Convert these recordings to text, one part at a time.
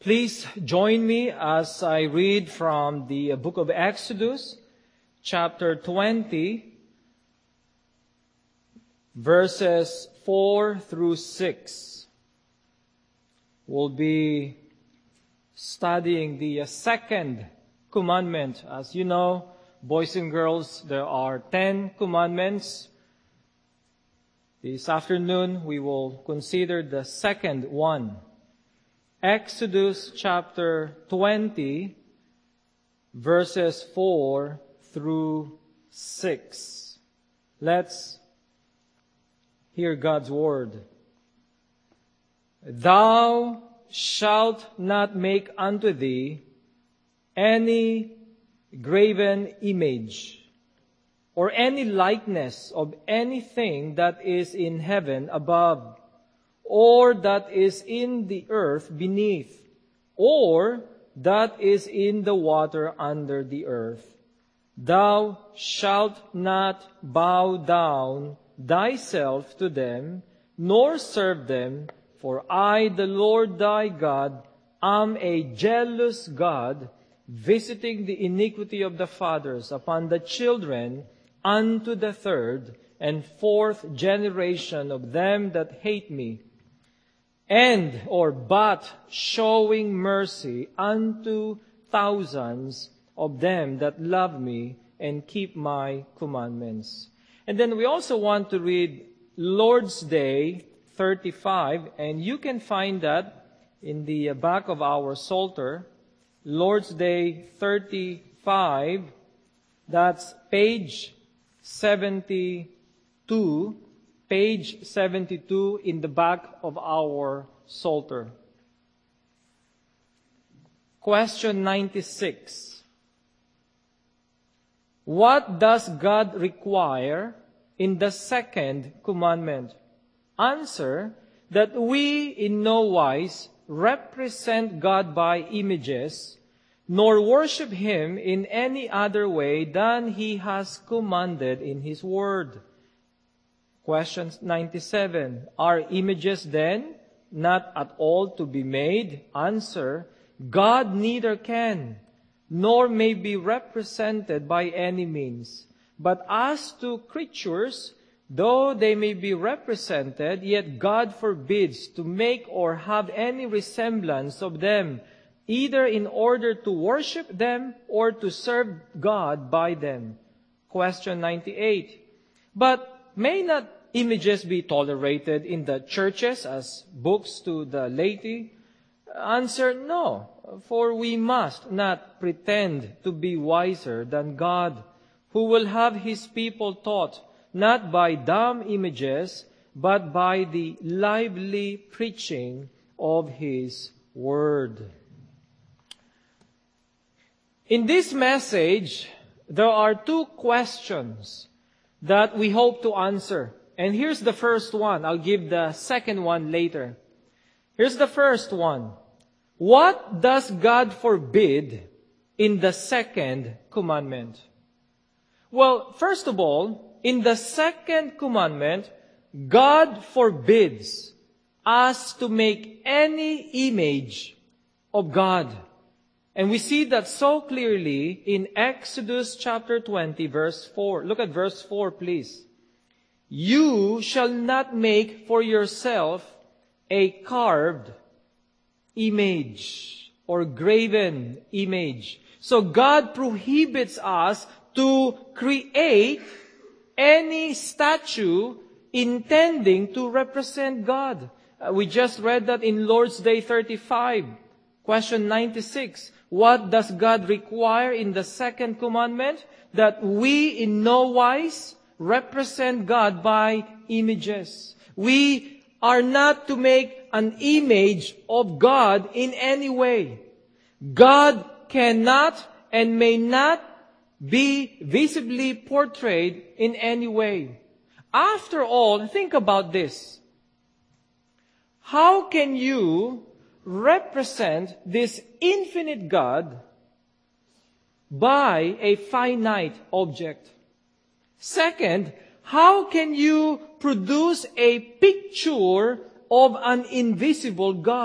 Please join me as I read from the book of Exodus, chapter 20, verses 4 through 6. We'll be studying the second commandment. As you know, boys and girls, there are 10 commandments. This afternoon, we will consider the second one. Exodus chapter 20, verses 4 through 6. Let's hear God's word. Thou shalt not make unto thee any graven image, or any likeness of anything that is in heaven above, or that is in the earth beneath, or that is in the water under the earth. Thou shalt not bow down thyself to them, nor serve them, for I, the Lord thy God, am a jealous God, visiting the iniquity of the fathers upon the children unto the third and fourth generation of them that hate me, but showing mercy unto thousands of them that love me and keep my commandments. And then we also want to read Lord's Day 35, and you can find that in the back of our Psalter. Lord's Day 35, that's page 72. Page 72 in the back of our Psalter. Question 96. What does God require in the second commandment? Answer, that we in no wise represent God by images, nor worship Him in any other way than He has commanded in His Word. Question 97. Are images then not at all to be made? Answer, God neither can, nor may be represented by any means. But as to creatures, though they may be represented, yet God forbids to make or have any resemblance of them, either in order to worship them or to serve God by them. Question 98. But may not images be tolerated in the churches as books to the laity? Answer, no, for we must not pretend to be wiser than God, who will have His people taught not by dumb images, but by the lively preaching of His Word. In this message, there are two questions that we hope to answer. And here's the first one. I'll give the second one later. Here's the first one. What does God forbid in the second commandment? Well, first of all, in the second commandment, God forbids us to make any image of God. And we see that so clearly in Exodus chapter 20, verse 4. Look at verse 4, please. You shall not make for yourself a carved image or graven image. So God prohibits us to create any statue intending to represent God. We just read that in Lord's Day 35. Question 96. What does God require in the second commandment? That we in no wise represent God by images. We are not to make an image of God in any way. God cannot and may not be visibly portrayed in any way. After all, think about this. How can you represent this infinite God by a finite object? Second, how can you produce a picture of an invisible God?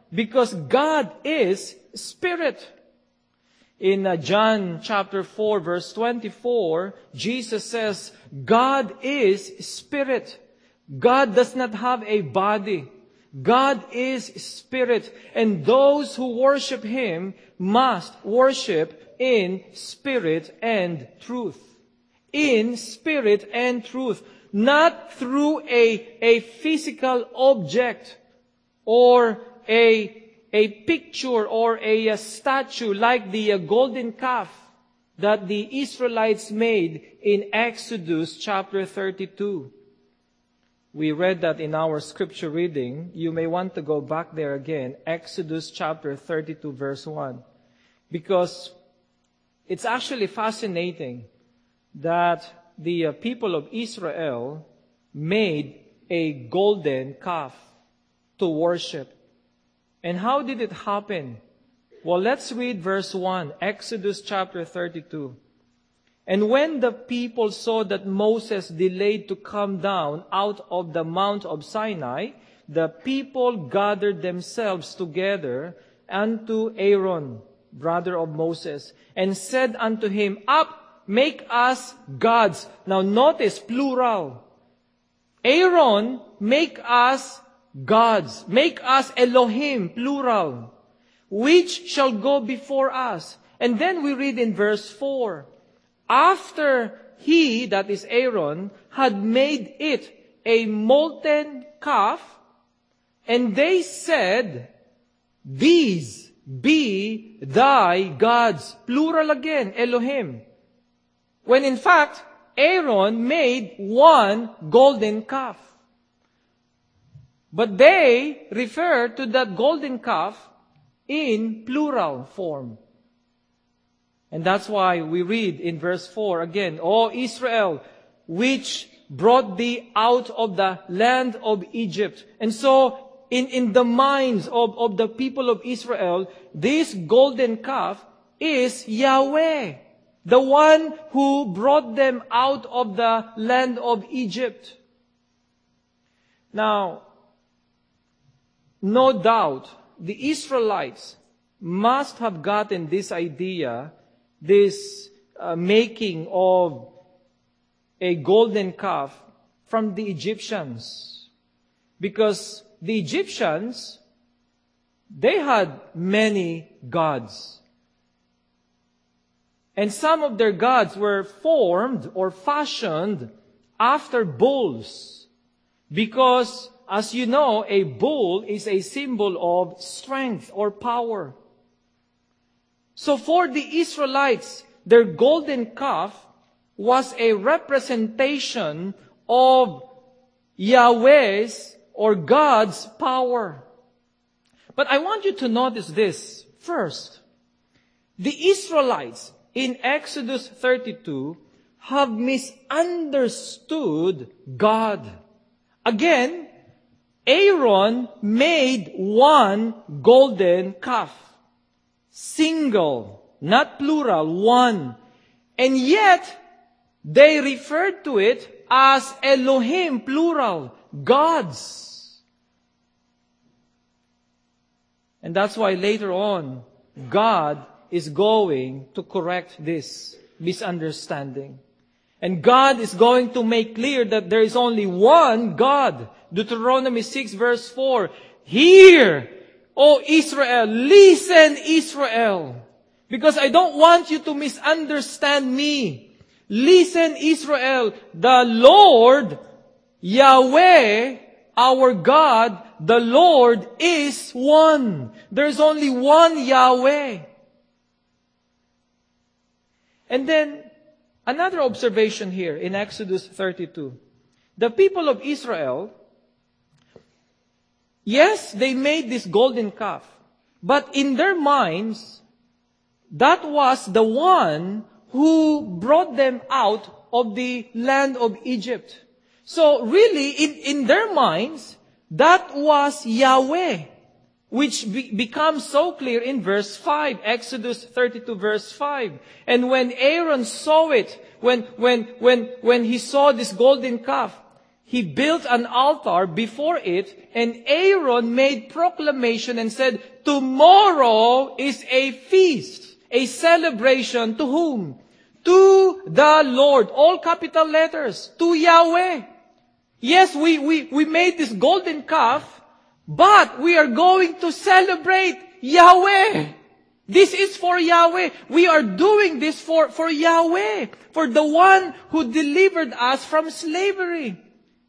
because God is Spirit. In John chapter 4 verse 24, Jesus says, God is Spirit. God does not have a body. God is Spirit. And those who worship Him must worship in spirit and truth. In spirit and truth. Not through a physical object or a picture or a statue like the golden calf that the Israelites made in Exodus chapter 32. We read that in our scripture reading. You may want to go back there again. Exodus chapter 32 verse 1. Because it's actually fascinating that the people of Israel made a golden calf to worship. And how did it happen? Well, let's read verse 1, Exodus chapter 32. And when the people saw that Moses delayed to come down out of the Mount of Sinai, the people gathered themselves together unto Aaron, brother of Moses, and said unto him, Up, make us gods. Now notice, plural. Aaron, make us gods. Make us Elohim, plural. Which shall go before us. And then we read in verse 4, after he, that is Aaron, had made it a molten calf, and they said, These be thy gods. Plural again, Elohim. When in fact, Aaron made one golden calf. But they refer to that golden calf in plural form. And that's why we read in verse 4 again, O Israel, which brought thee out of the land of Egypt. And so, in the minds of the people of Israel, this golden calf is Yahweh, the one who brought them out of the land of Egypt. Now, no doubt, the Israelites must have gotten this idea, this making of a golden calf from the Egyptians. Because the Egyptians, they had many gods. And some of their gods were formed or fashioned after bulls. Because, as you know, a bull is a symbol of strength or power. So for the Israelites, their golden calf was a representation of Yahweh's or God's power. But I want you to notice this. First, the Israelites in Exodus 32 have misunderstood God. Again, Aaron made one golden calf. Single, not plural, one. And yet, they referred to it as Elohim, plural, gods. And that's why later on, God is going to correct this misunderstanding. And God is going to make clear that there is only one God. Deuteronomy 6 verse 4. Hear, O Israel, listen, Israel. Because I don't want you to misunderstand me. Listen, Israel, the Lord, Yahweh, our God, the Lord is one. There's only one Yahweh. And then, another observation here in Exodus 32. The people of Israel, yes, they made this golden calf. But in their minds, that was the one who brought them out of the land of Egypt. So really, in their minds, that was Yahweh, which becomes so clear in verse 5, Exodus 32 verse 5. And when Aaron saw it, when he saw this golden calf, he built an altar before it, and Aaron made proclamation and said, tomorrow is a feast, a celebration to whom? To the Lord. All capital letters. To Yahweh. Yes, we made this golden calf, but we are going to celebrate Yahweh. This is for Yahweh. We are doing this for Yahweh, for the one who delivered us from slavery.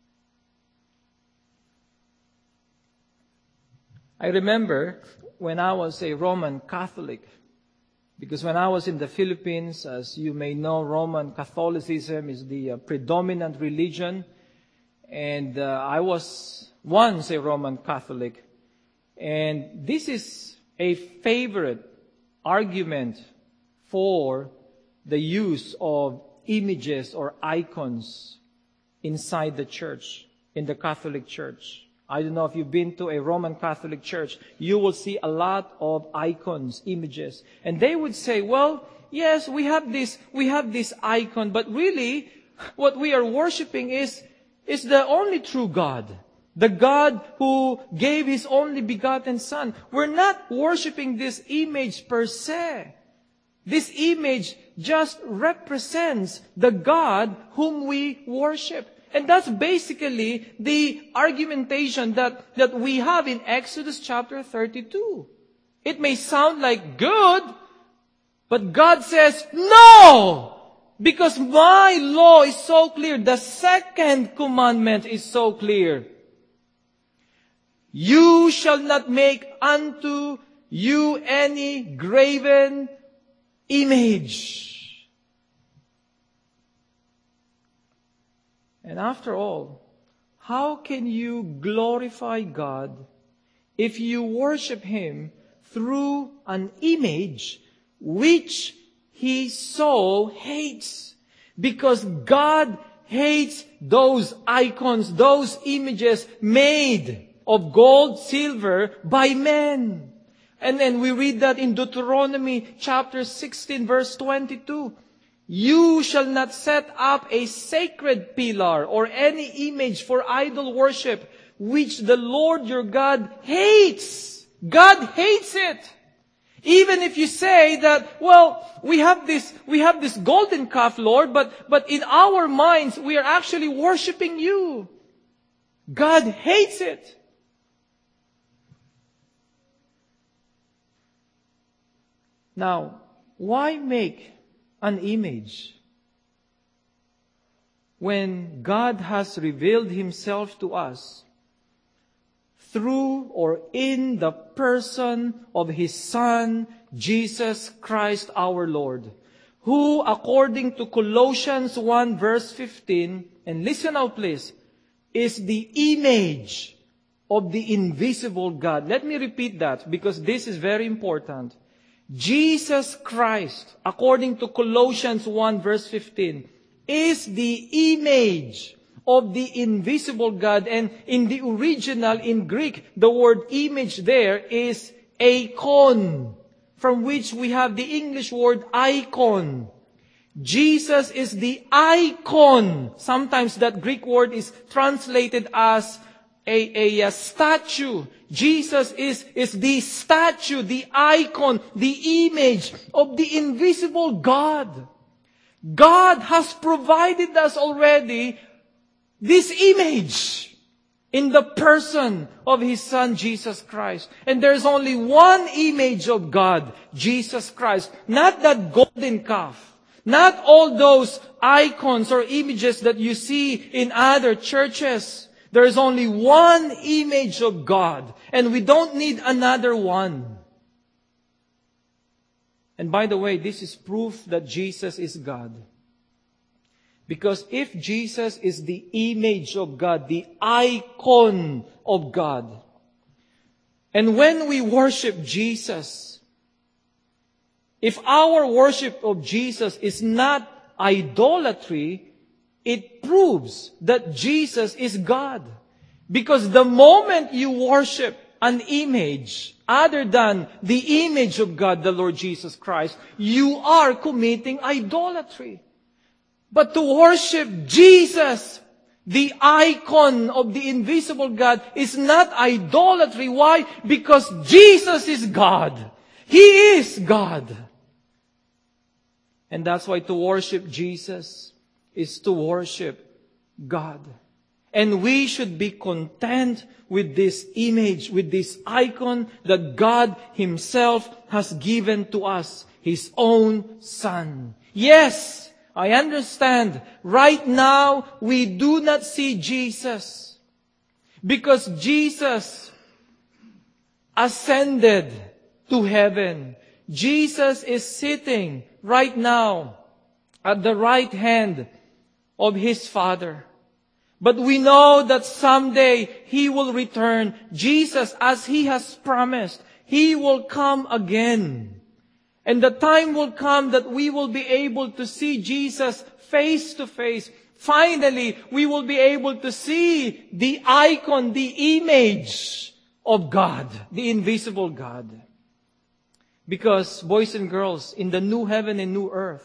I remember when I was a Roman Catholic, because when I was in the Philippines, as you may know, Roman Catholicism is the predominant religion. And I was once a Roman Catholic. And this is a favorite argument for the use of images or icons inside the church, in the Catholic Church. I don't know if you've been to a Roman Catholic church. You will see a lot of icons, images. And they would say, well, yes, we have this icon, but really, what we are worshiping is the only true God. The God who gave His only begotten Son. We're not worshiping this image per se. This image just represents the God whom we worship. And that's basically the argumentation that we have in Exodus chapter 32. It may sound like good, but God says, no! Because my law is so clear. The second commandment is so clear. You shall not make unto you any graven image. And after all, how can you glorify God if you worship Him through an image which He so hates? Because God hates those icons, those images made of gold, silver by men. And then we read that in Deuteronomy chapter 16 verse 22. You shall not set up a sacred pillar or any image for idol worship, which the Lord your God hates. God hates it. Even if you say that, well, we have this golden calf, Lord, but in our minds, we are actually worshiping you. God hates it. Now, why make an image when God has revealed Himself to us through or in the person of His Son, Jesus Christ our Lord, who according to Colossians 1 verse 15, and listen out please, is the image of the invisible God. Let me repeat that because this is very important. Jesus Christ, according to Colossians 1 verse 15, is the image of the invisible God. And in the original, in Greek, the word image there is eikon, from which we have the English word icon. Jesus is the icon. Sometimes that Greek word is translated as a statue. Jesus is the statue, the icon, the image of the invisible God. God has provided us already this image in the person of His Son, Jesus Christ. And there's only one image of God, Jesus Christ. Not that golden calf. Not all those icons or images that you see in other churches. There is only one image of God, and we don't need another one. And by the way, this is proof that Jesus is God. Because if Jesus is the image of God, the icon of God, and when we worship Jesus, if our worship of Jesus is not idolatry, it proves that Jesus is God. Because the moment you worship an image other than the image of God, the Lord Jesus Christ, you are committing idolatry. But to worship Jesus, The icon of the invisible God is not idolatry. Why? Because Jesus is God. He is God. And that's why to worship Jesus is to worship God. And we should be content with this image, with this icon that God Himself has given to us, His own Son. Yes, I understand. Right now, we do not see Jesus because Jesus ascended to heaven. Jesus is sitting right now at the right hand of His Father. But we know that someday He will return. Jesus, as He has promised, He will come again. And the time will come that we will be able to see Jesus face to face. Finally, we will be able to see the icon, the image of God, the invisible God. Because, boys and girls, in the new heaven and new earth,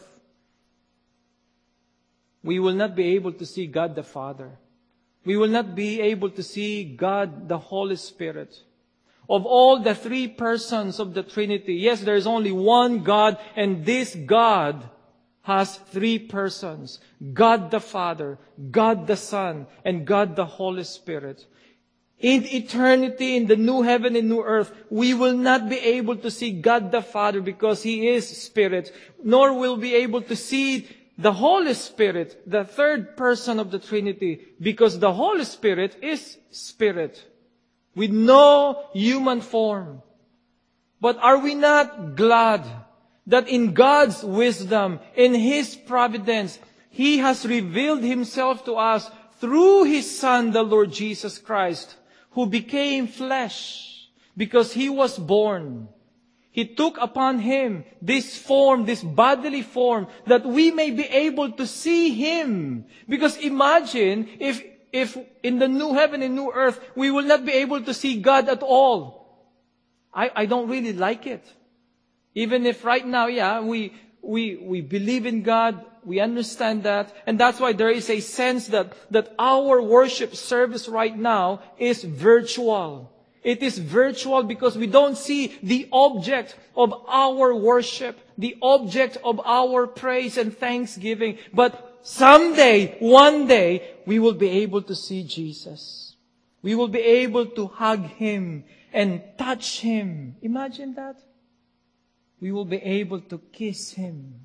we will not be able to see God the Father. We will not be able to see God the Holy Spirit. Of all the three persons of the Trinity, yes, there is only one God, and this God has three persons. God the Father, God the Son, and God the Holy Spirit. In eternity, in the new heaven and new earth, we will not be able to see God the Father because He is Spirit, nor will we be able to see the Holy Spirit, the third person of the Trinity, because the Holy Spirit is Spirit, with no human form. But are we not glad that in God's wisdom, in His providence, He has revealed Himself to us through His Son, the Lord Jesus Christ, who became flesh because He was born. He took upon Him this form, this bodily form, that we may be able to see Him. Because imagine if in the new heaven and new earth, we will not be able to see God at all. I don't really like it. Even if right now, we believe in God, we understand that, and that's why there is a sense that our worship service right now is virtual. It is virtual because we don't see the object of our worship, the object of our praise and thanksgiving. But someday, one day, we will be able to see Jesus. We will be able to hug Him and touch Him. Imagine that. We will be able to kiss Him.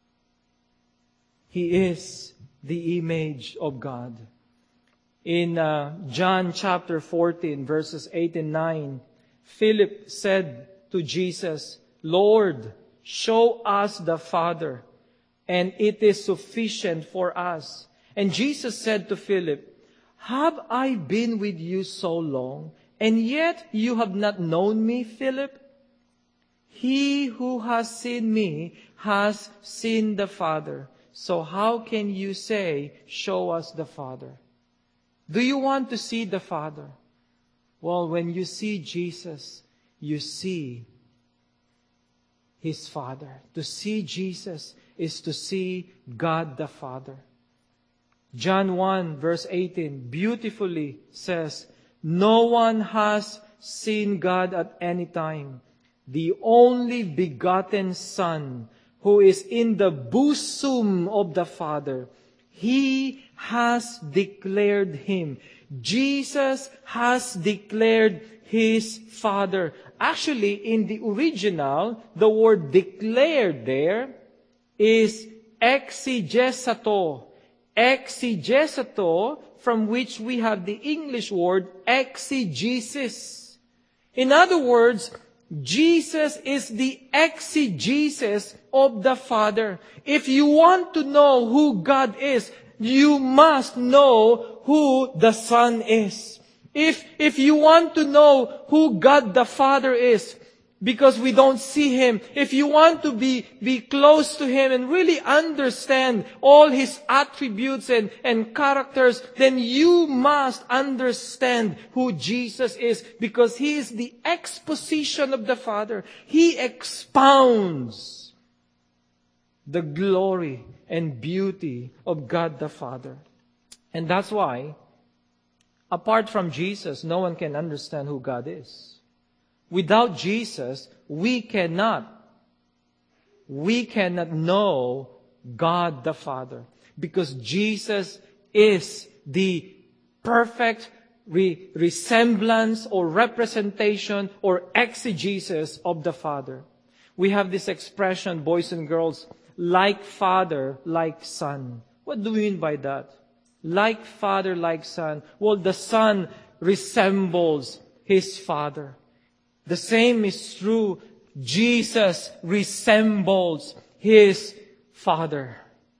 He is the image of God. In John chapter 14, verses 8 and 9, Philip said to Jesus, "Lord, show us the Father, and it is sufficient for us." And Jesus said to Philip, "Have I been with you so long, and yet you have not known me, Philip? He who has seen me has seen the Father. So how can you say, 'Show us the Father'?" Do you want to see the Father? Well, when you see Jesus, you see His Father. To see Jesus is to see God the Father. John 1 verse 18 beautifully says, "No one has seen God at any time. The only begotten Son, who is in the bosom of the Father, He has declared Him." Jesus has declared His Father. Actually, in the original, the word declared there is exegesato. Exegesato, from which we have the English word exegesis. In other words, Jesus is the exegesis of the Father. If you want to know who God is, you must know who the Son is. If you want to know who God the Father is, because we don't see Him, if you want to be close to Him and really understand all His attributes and characters, then you must understand who Jesus is, because He is the exposition of the Father. He expounds the glory and beauty of God the Father. And that's why, apart from Jesus, no one can understand who God is. Without Jesus, we cannot know God the Father. Because Jesus is the perfect resemblance or representation or exegesis of the Father. We have this expression, boys and girls, like father, like son. What do we mean by that? Like father, like son. Well, the son resembles his father. The same is true. Jesus resembles his Father.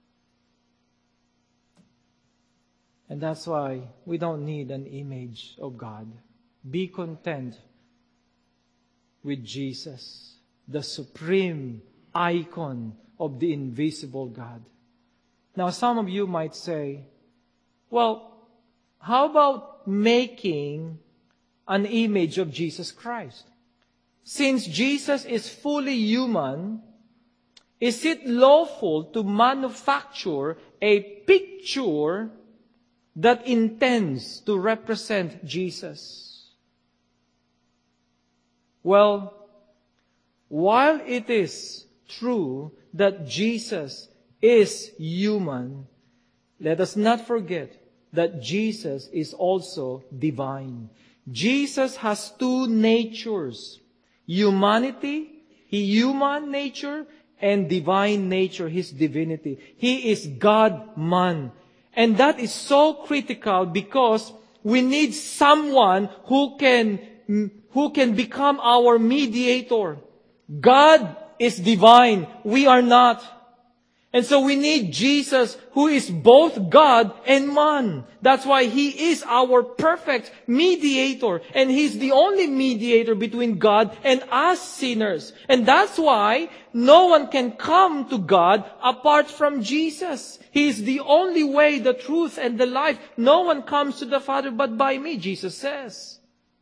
And that's why we don't need an image of God. Be content with Jesus, the supreme icon of the invisible God. Now, some of you might say, well, how about making an image of Jesus Christ? Since Jesus is fully human, is it lawful to manufacture a picture that intends to represent Jesus? Well, while it is true that Jesus is human, let us not forget that Jesus is also divine. Jesus has two natures. Humanity, human nature, and divine nature, His divinity. He is God-man. And that is so critical because we need someone who can become our mediator. God is divine. We are not. And so we need Jesus, who is both God and man. That's why He is our perfect mediator. And He's the only mediator between God and us sinners. And that's why no one can come to God apart from Jesus. He is the only way, the truth, and the life. No one comes to the Father but by me, Jesus says.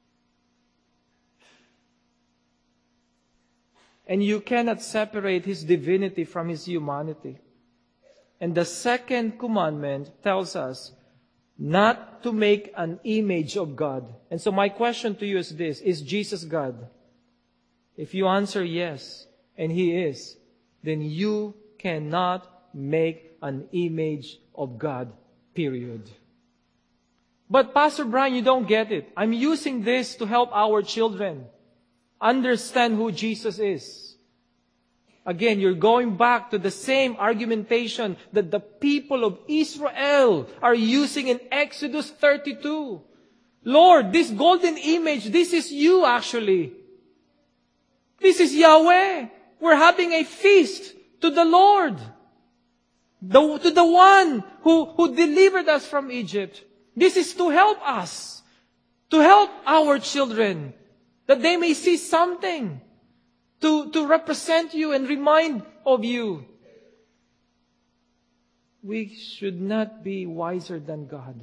And you cannot separate His divinity from His humanity. And the second commandment tells us not to make an image of God. And so my question to you is this: is Jesus God? If you answer yes, and He is, then you cannot make an image of God, period. But Pastor Brian, you don't get it. I'm using this to help our children understand who Jesus is. Again, you're going back to the same argumentation that the people of Israel are using in Exodus 32. Lord, this golden image, this is you actually. This is Yahweh. We're having a feast to the Lord. To the one who delivered us from Egypt. This is to help us. To help our children. That they may see something to represent you and remind of you. We should not be wiser than God.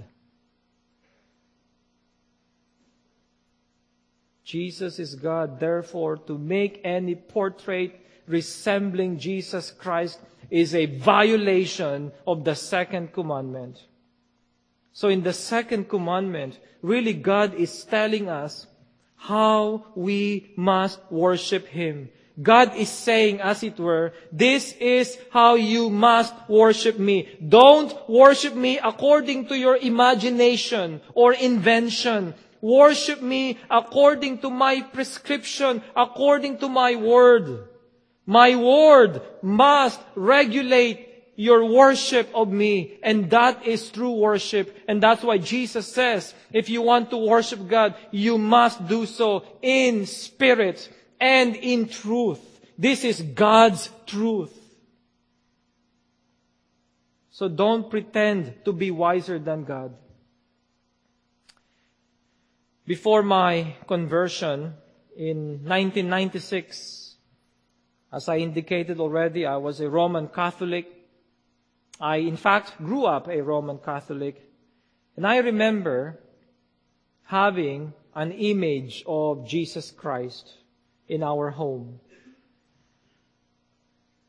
Jesus is God. Therefore, to make any portrait resembling Jesus Christ is a violation of the second commandment. So in the second commandment, really God is telling us how we must worship Him. God is saying, as it were, this is how you must worship me. Don't worship me according to your imagination or invention. Worship me according to my prescription, according to my word. My word must regulate your worship of me. And that is true worship. And that's why Jesus says, if you want to worship God, you must do so in spirit and in truth. This is God's truth. So don't pretend to be wiser than God. Before my conversion in 1996, as I indicated already, I was a Roman Catholic. I, in fact, grew up a Roman Catholic. And I remember having an image of Jesus Christ in our home.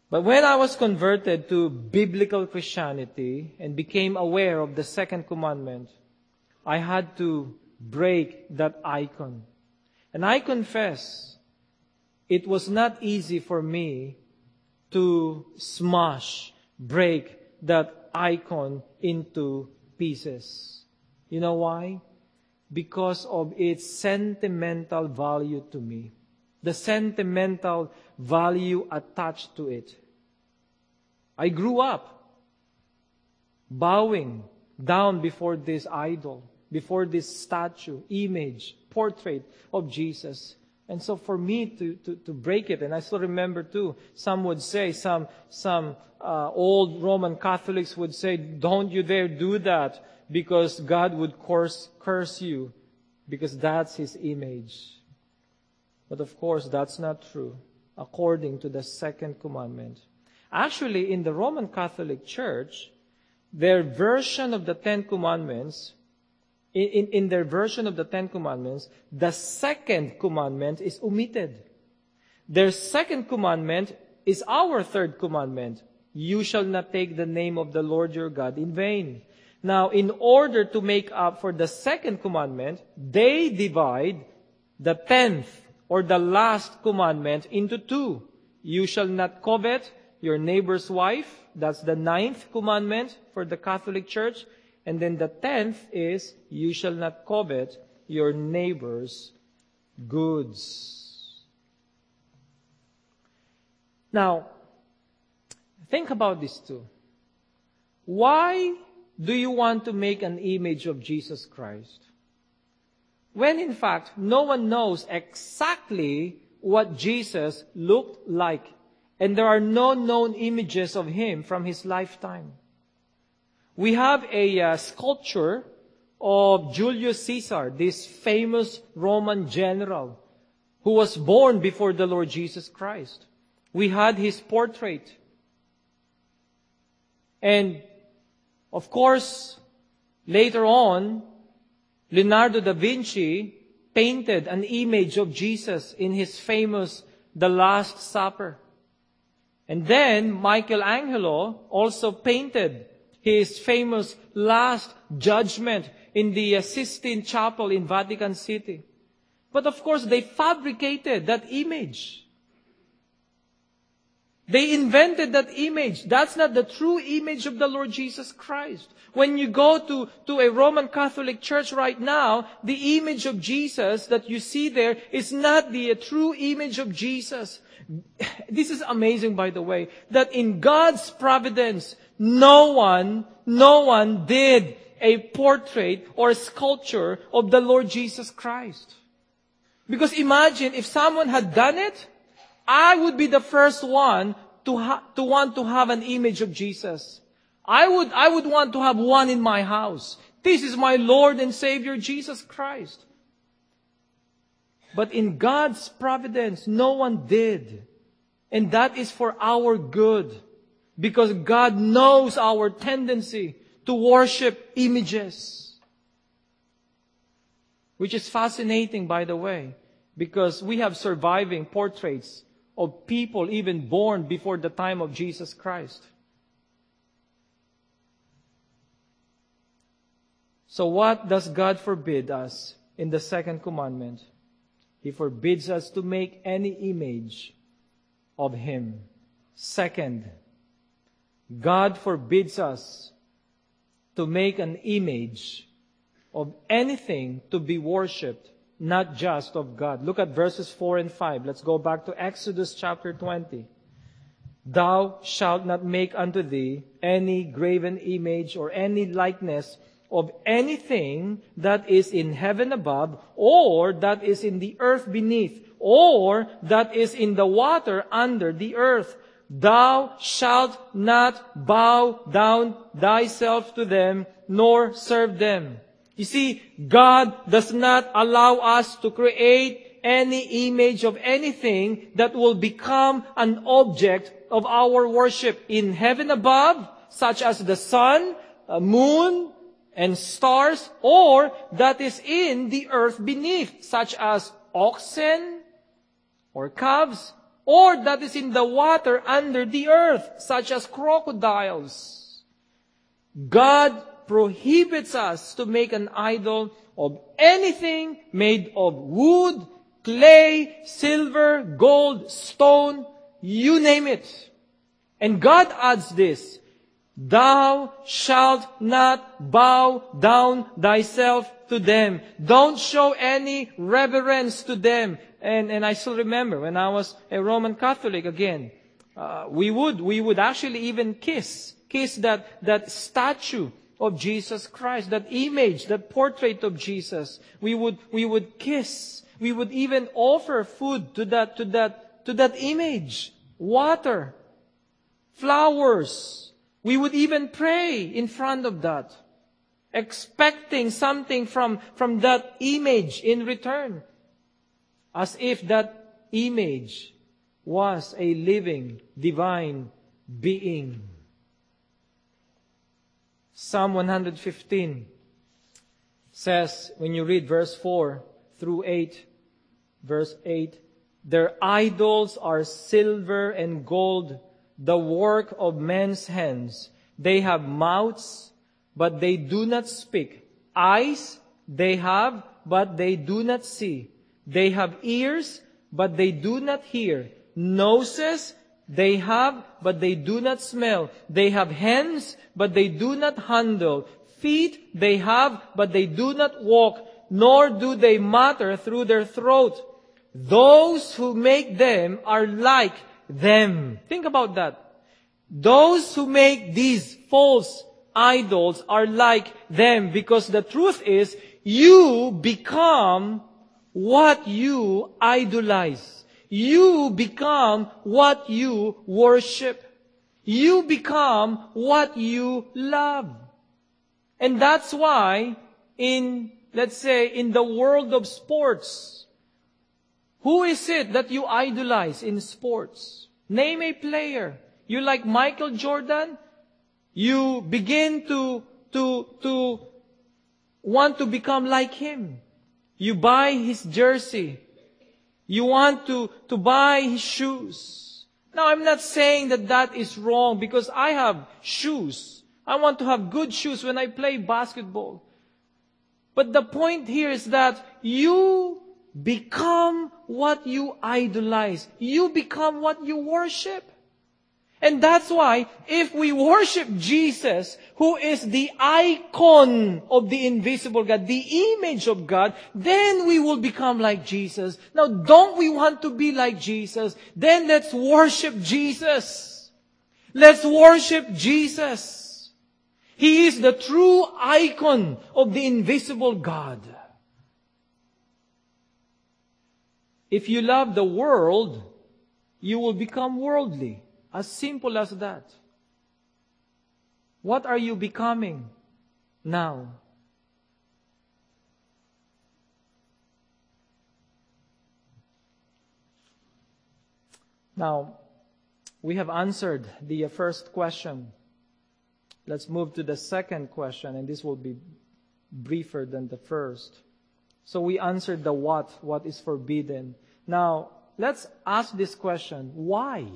But when I was converted to biblical Christianity and became aware of the second commandment, I had to break that icon. And I confess, it was not easy for me to break that icon into pieces. You know why? Because of its sentimental value to me. The sentimental value attached to it. I grew up bowing down before this idol, before this statue, image, portrait of Jesus. And so for me to break it, and I still remember too, some would say, some old Roman Catholics would say, don't you dare do that because God would curse you because that's His image. But of course, that's not true, according to the second commandment. Actually, in the Roman Catholic Church, their version of the Ten Commandments, in their version of the Ten Commandments, the second commandment is omitted. Their second commandment is our third commandment. You shall not take the name of the Lord your God in vain. Now, in order to make up for the second commandment, they divide the 10th or the last commandment into two. You shall not covet your neighbor's wife. That's the 9th commandment for the Catholic Church. And then the 10th is, you shall not covet your neighbor's goods. Now, think about this too. Why do you want to make an image of Jesus Christ? When in fact, no one knows exactly what Jesus looked like. And there are no known images of Him from His lifetime. We have a sculpture of Julius Caesar, this famous Roman general who was born before the Lord Jesus Christ. We had his portrait. And of course, later on, Leonardo da Vinci painted an image of Jesus in his famous The Last Supper. And then Michelangelo also painted his famous Last Judgment in the Sistine Chapel in Vatican City. But of course, they fabricated that image. They invented that image. That's not the true image of the Lord Jesus Christ. When you go to a Roman Catholic church right now, the image of Jesus that you see there is not the true image of Jesus. This is amazing, by the way, that in God's providence, no one did a portrait or a sculpture of the Lord Jesus Christ. Because imagine if someone had done it, I would be the first one to want to have an image of Jesus. I would want to have one in my house. This is my Lord and Savior, Jesus Christ. But in God's providence, no one did. And that is for our good. Because God knows our tendency to worship images. Which is fascinating, by the way, because we have surviving portraits of people even born before the time of Jesus Christ. So what does God forbid us in the second commandment? He forbids us to make any image of Him. Second, God forbids us to make an image of anything to be worshipped, not just of God. Look at verses 4 and 5. Let's go back to Exodus chapter 20. Thou shalt not make unto thee any graven image or any likeness of anything that is in heaven above, or that is in the earth beneath, or that is in the water under the earth. Thou shalt not bow down thyself to them, nor serve them. You see, God does not allow us to create any image of anything that will become an object of our worship in heaven above, such as the sun, moon, and stars, or that is in the earth beneath, such as oxen, or calves, or that is in the water under the earth, such as crocodiles. God prohibits us to make an idol of anything made of wood, clay, silver, gold, stone, you name it. And God adds this, thou shalt not bow down thyself to them. Don't show any reverence to them. And I still remember when I was a Roman Catholic again, we would actually even kiss that statue of Jesus Christ, that image, that portrait of Jesus. We would kiss. We would even offer food to that image, water, flowers. We would even pray in front of that, expecting something from that image in return, as if that image was a living, divine being. Psalm 115 says, when you read verse 4 through 8, verse 8, their idols are silver and gold, the work of men's hands. They have mouths, but they do not speak. Eyes they have, but they do not see. They have ears, but they do not hear. Noses they have, but they do not smell. They have hands, but they do not handle. Feet they have, but they do not walk, nor do they mutter through their throat. Those who make them are like them. Think about that. Those who make these false idols are like them, because the truth is, you become what you idolize. You become what you worship. You become what you love. And that's why let's say, in the world of sports, who is it that you idolize in sports? Name a player. You like Michael Jordan? You begin to want to become like him. You buy his jersey. You want to buy his shoes. Now, I'm not saying that is wrong, because I have shoes. I want to have good shoes when I play basketball. But the point here is that you become what you idolize. You become what you worship. And that's why, if we worship Jesus, who is the icon of the invisible God, the image of God, then we will become like Jesus. Now, don't we want to be like Jesus? Then let's worship Jesus. Let's worship Jesus. He is the true icon of the invisible God. If you love the world, you will become worldly. As simple as that. What are you becoming now? Now, we have answered the first question. Let's move to the second question, and this will be briefer than the first. So we answered the what is forbidden. Now, let's ask this question, why?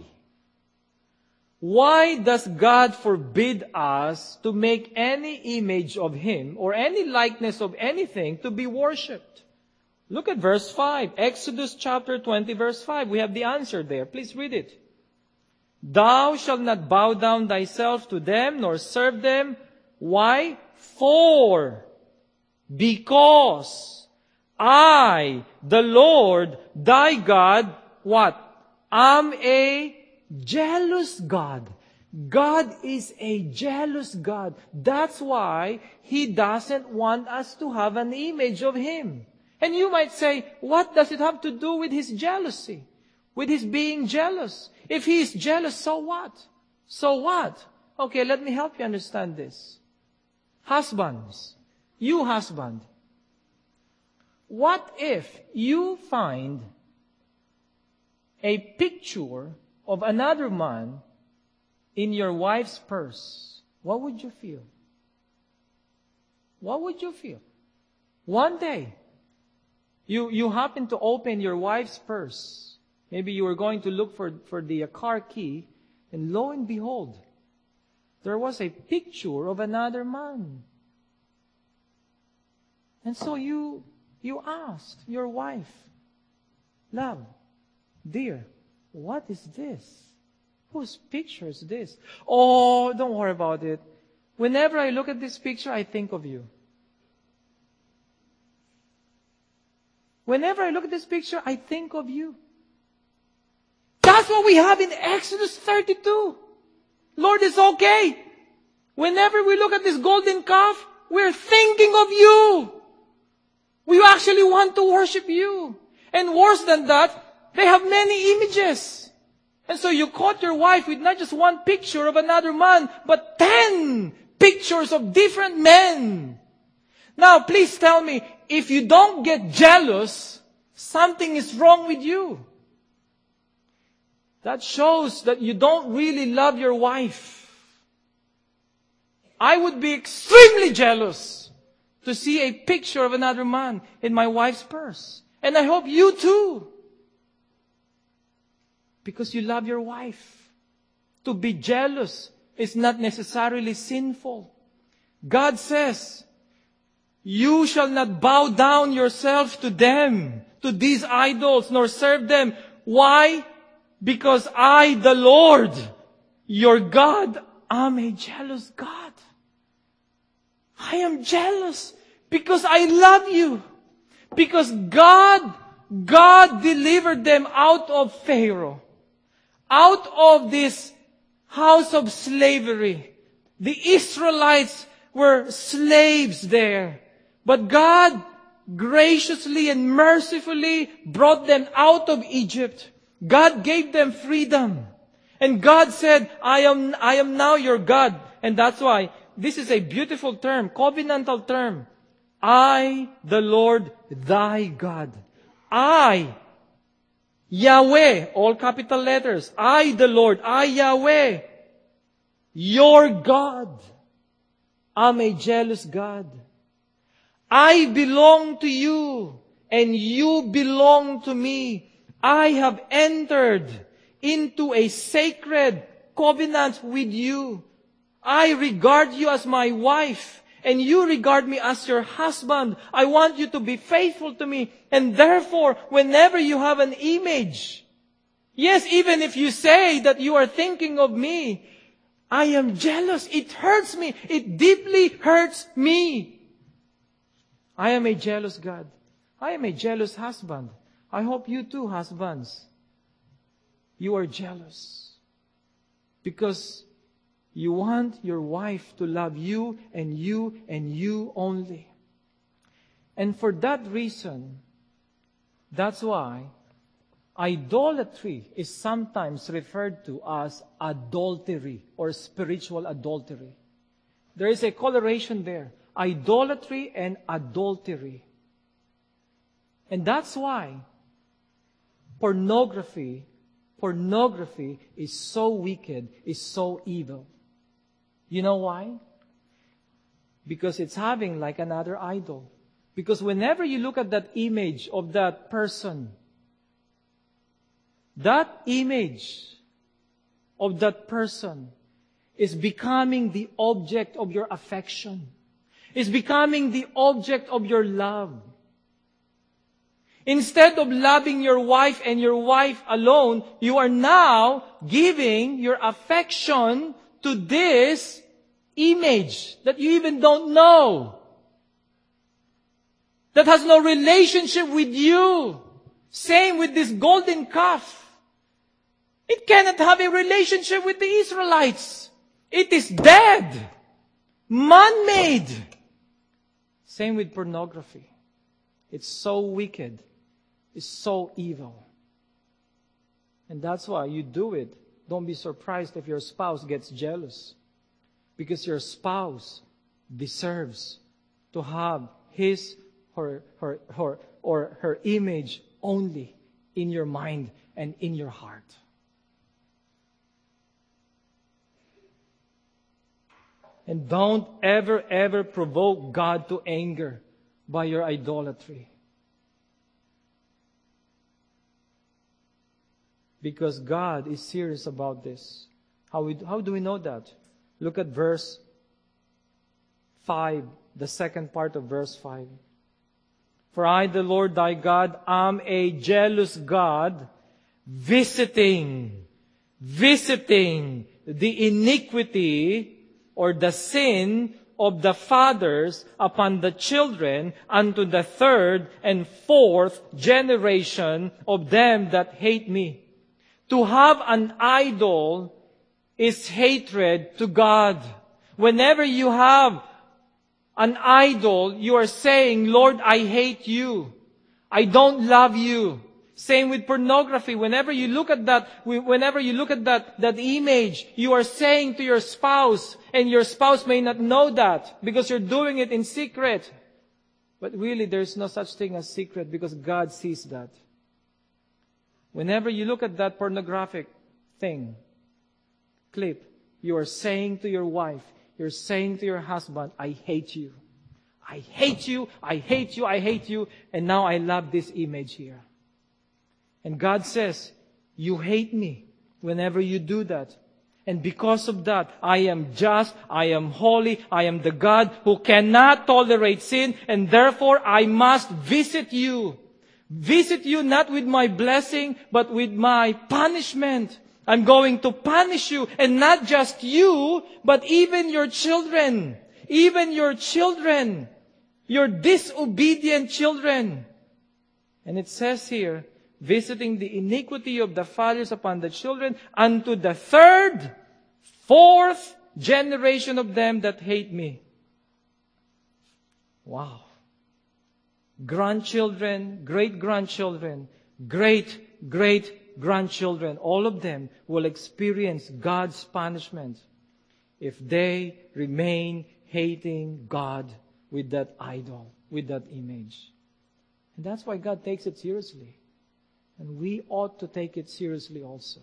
Why does God forbid us to make any image of Him or any likeness of anything to be worshipped? Look at verse 5. Exodus chapter 20, verse 5. We have the answer there. Please read it. Thou shalt not bow down thyself to them, nor serve them. Why? Because I, the Lord, thy God, what? Am a jealous God. God is a jealous God. That's why He doesn't want us to have an image of Him. And you might say, what does it have to do with His jealousy? With His being jealous? If He is jealous, so what? So what? Okay, let me help you understand this. Husbands, you husband, what if you find a picture of another man in your wife's purse? What would you feel? What would you feel? One day, you happen to open your wife's purse, Maybe you were going to look for the car key, and lo and behold, there was a picture of another man. And so you asked your wife, "Love, dear, what is this? Whose picture is this?" "Oh, don't worry about it. Whenever I look at this picture, I think of you. Whenever I look at this picture, I think of you." That's what we have in Exodus 32. Lord, it's okay. Whenever we look at this golden calf, we're thinking of you. We actually want to worship you. And worse than that, they have many images. And so you caught your wife with not just one picture of another man, but 10 pictures of different men. Now, please tell me, if you don't get jealous, something is wrong with you. That shows that you don't really love your wife. I would be extremely jealous to see a picture of another man in my wife's purse. And I hope you too. Because you love your wife. To be jealous is not necessarily sinful. God says, "You shall not bow down yourself to them, to these idols, nor serve them." Why? Because I, the Lord, your God, am a jealous God. I am jealous because I love you. Because God delivered them out of Pharaoh, out of this house of slavery. The Israelites were slaves there. But God graciously and mercifully brought them out of Egypt. God gave them freedom. And God said, I am now your God. And that's why this is a beautiful term, covenantal term. I, the Lord, thy God. I, Yahweh, all capital letters. I, the Lord, I, Yahweh, your God. I'm a jealous God. I belong to you, and you belong to me. I have entered into a sacred covenant with you. I regard you as my wife, and you regard me as your husband. I want you to be faithful to me. And therefore, whenever you have an image, yes, even if you say that you are thinking of me, I am jealous. It hurts me. It deeply hurts me. I am a jealous God. I am a jealous husband. I hope you too, husbands. You are jealous because you want your wife to love you and you and you only. And for that reason, that's why idolatry is sometimes referred to as adultery or spiritual adultery. There is a correlation there. Idolatry and adultery. And that's why pornography is so wicked, is so evil. You know why? Because it's having like another idol. Because whenever you look at that image of that person, that image of that person is becoming the object of your affection. Is becoming the object of your love. Instead of loving your wife and your wife alone, you are now giving your affection to this image that you even don't know. That has no relationship with you. Same with this golden calf. It cannot have a relationship with the Israelites. It is dead. Man-made. Same with pornography. It's so wicked. It's so evil. And that's why you do it. Don't be surprised if your spouse gets jealous. Because your spouse deserves to have his or her image only in your mind and in your heart. And don't ever provoke God to anger by your idolatry. Because God is serious about this. How do we know that? Look at verse 5, the second part of verse 5. For I, the Lord thy God, am a jealous God, visiting the iniquity or the sin of the fathers upon the children unto the third and fourth generation of them that hate me. To have an idol is hatred to God. Whenever you have an idol, you are saying, Lord, I hate you. I don't love you. Same with pornography. Whenever you look at that image, you are saying to your spouse, and your spouse may not know that because you're doing it in secret. But really, there's no such thing as secret because God sees that. Whenever you look at that pornographic clip, you are saying to your wife, you're saying to your husband, I hate you. I hate you, I hate you, I hate you, and now I love this image here. And God says, you hate me whenever you do that. And because of that, I am just, I am holy, I am the God who cannot tolerate sin, and therefore I must visit you. Visit you not with my blessing, but with my punishment. I'm going to punish you, and not just you, but even your children. Even your children. Your disobedient children. And it says here, visiting the iniquity of the fathers upon the children unto the third, fourth generation of them that hate me. Wow. Grandchildren, great-grandchildren, great-great-grandchildren, all of them will experience God's punishment if they remain hating God with that idol, with that image. And that's why God takes it seriously. And we ought to take it seriously also.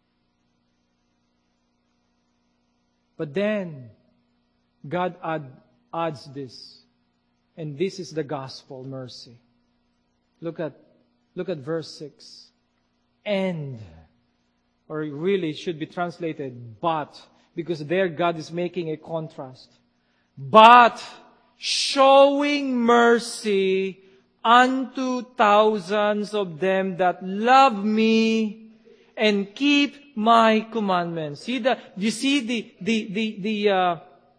But then, God adds this. And this is the gospel mercy. Look at verse 6. And, or really it should be translated, but, because there God is making a contrast. But, showing mercy unto thousands of them that love me and keep my commandments. You see the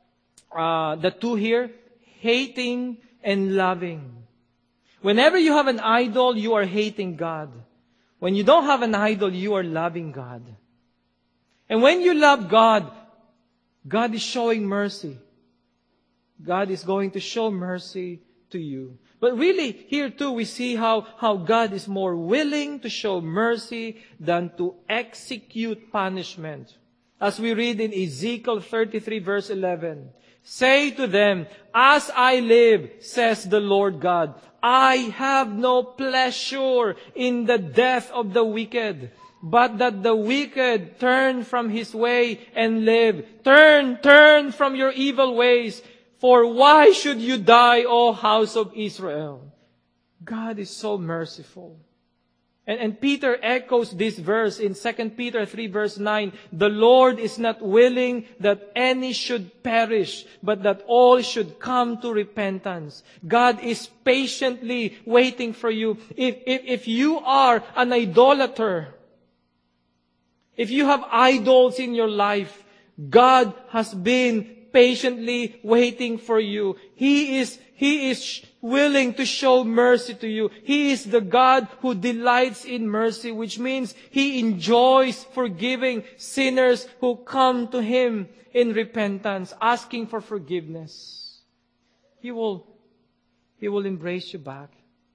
two here? Hating and loving. Whenever you have an idol, you are hating God. When you don't have an idol, you are loving God. And when you love God, God is showing mercy. God is going to show mercy to you. But really, here too, we see how God is more willing to show mercy than to execute punishment. As we read in Ezekiel 33 verse 11, say to them, as I live, says the Lord God, I have no pleasure in the death of the wicked, but that the wicked turn from his way and live. Turn from your evil ways. For why should you die, O house of Israel? God is so merciful. And Peter echoes this verse in 2 Peter 3 verse 9. The Lord is not willing that any should perish, but that all should come to repentance. God is patiently waiting for you. If you are an idolater, if you have idols in your life, God has been patiently waiting for you. He is willing to show mercy to you. He is the God who delights in mercy, which means He enjoys forgiving sinners who come to Him in repentance, asking for forgiveness. He will embrace you back.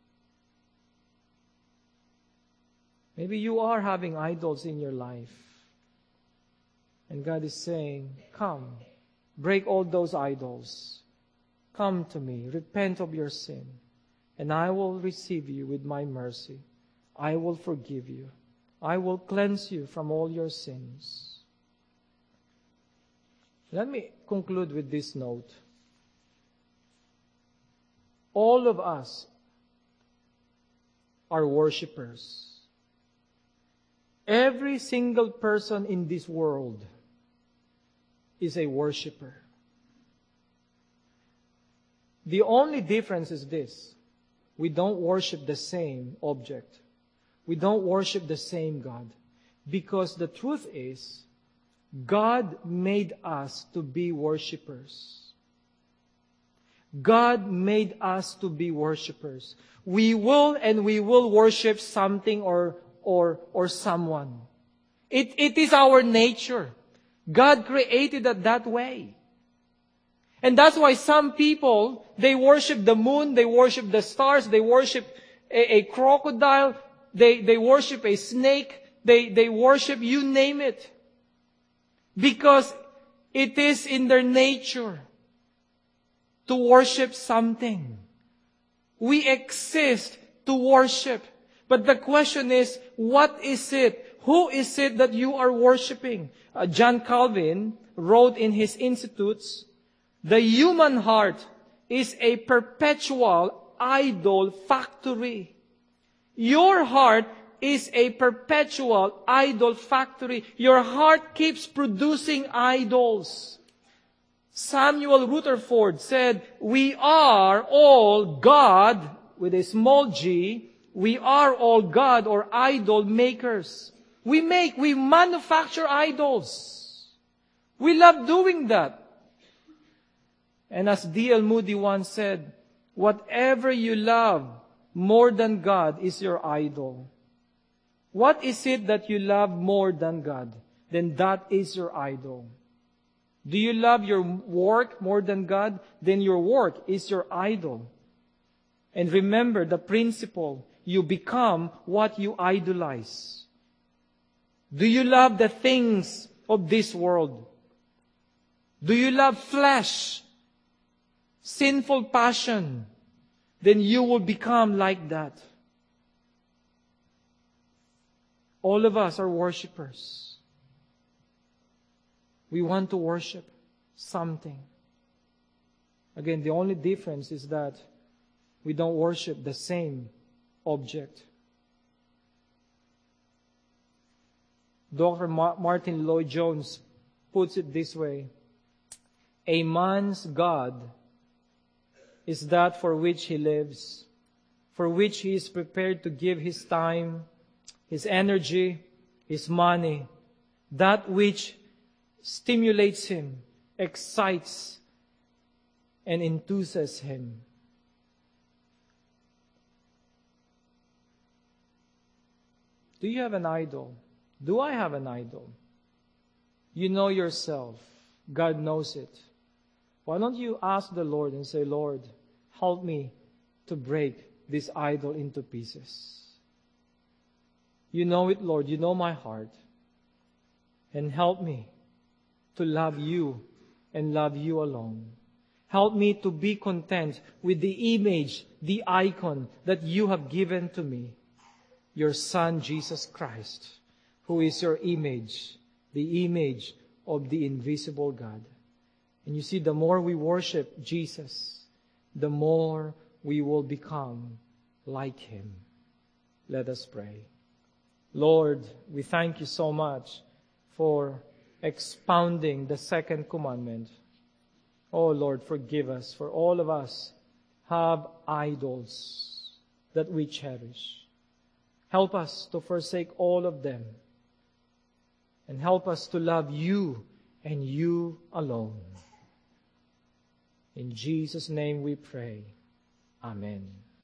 Maybe you are having idols in your life. And God is saying, come. Break all those idols. Come to me. Repent of your sin. And I will receive you with my mercy. I will forgive you. I will cleanse you from all your sins. Let me conclude with this note. All of us are worshipers. Every single person in this world is a worshiper. The only difference is this. We don't worship the same object. We don't worship the same God. Because the truth is, God made us to be worshipers. God made us to be worshipers. We will worship something or someone. It is our nature. God created it that way. And that's why some people, they worship the moon, they worship the stars, they worship a crocodile, they worship a snake, they worship, you name it. Because it is in their nature to worship something. We exist to worship. But the question is, what is it? Who is it that you are worshiping? John Calvin wrote in his Institutes, the human heart is a perpetual idol factory. Your heart is a perpetual idol factory. Your heart keeps producing idols. Samuel Rutherford said, we are all God, with a small g, we are all God or idol makers. We manufacture idols. We love doing that. And as D.L. Moody once said, whatever you love more than God is your idol. What is it that you love more than God? Then that is your idol. Do you love your work more than God? Then your work is your idol. And remember the principle, you become what you idolize. Do you love the things of this world? Do you love flesh, sinful passion? Then you will become like that. All of us are worshipers. We want to worship something. Again, the only difference is that we don't worship the same object. Dr. Martin Lloyd-Jones puts it this way. A man's God is that for which he lives, for which he is prepared to give his time, his energy, his money, that which stimulates him, excites, and enthuses him. Do you have an idol? Do I have an idol? You know yourself. God knows it. Why don't you ask the Lord and say, Lord, help me to break this idol into pieces. You know it, Lord. You know my heart. And help me to love you and love you alone. Help me to be content with the image, the icon that you have given to me. Your Son, Jesus Christ, who is your image, the image of the invisible God. And you see, the more we worship Jesus, the more we will become like Him. Let us pray. Lord, we thank you so much for expounding the second commandment. Oh Lord, forgive us, for all of us have idols that we cherish. Help us to forsake all of them. And help us to love you and you alone. In Jesus' name we pray. Amen.